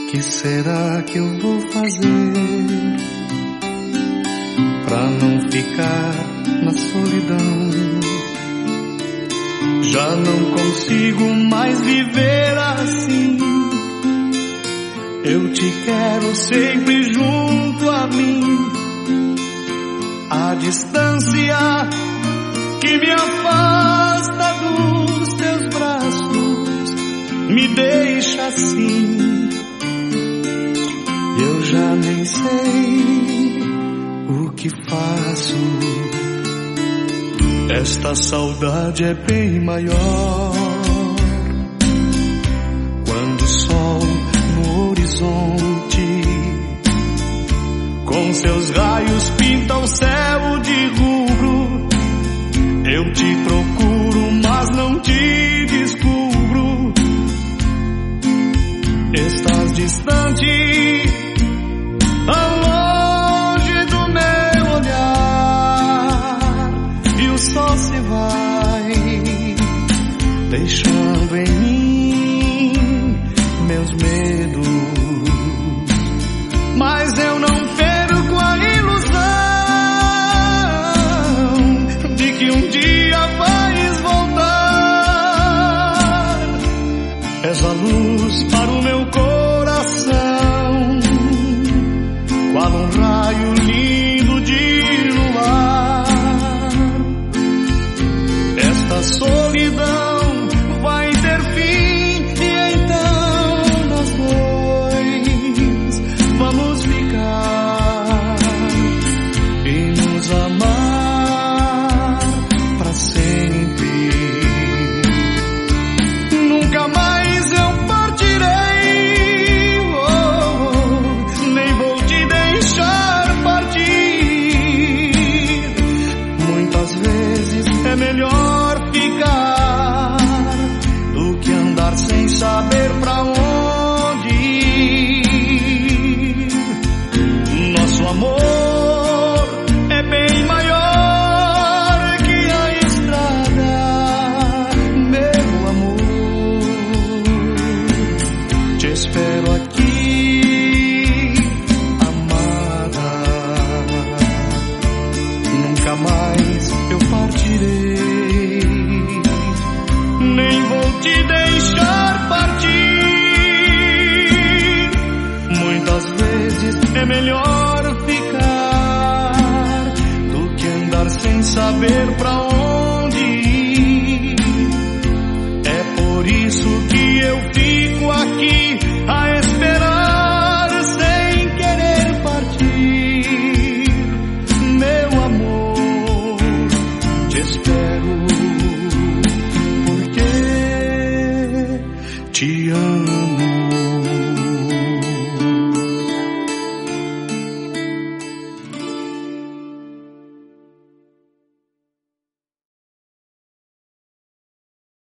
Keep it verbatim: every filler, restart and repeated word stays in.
que será que eu vou fazer pra não ficar na solidão? Já não consigo mais viver assim. Eu te quero sempre junto a mim. A distância que me afasta dos teus braços me deixa assim. Eu já nem sei o que faço. Esta saudade é bem maior quando o sol no horizonte com seus raios pinta o céu de rubro. Eu te procuro, mas não te descubro. Estás distante, tão longe do meu olhar, e o sol se vai deixando em mim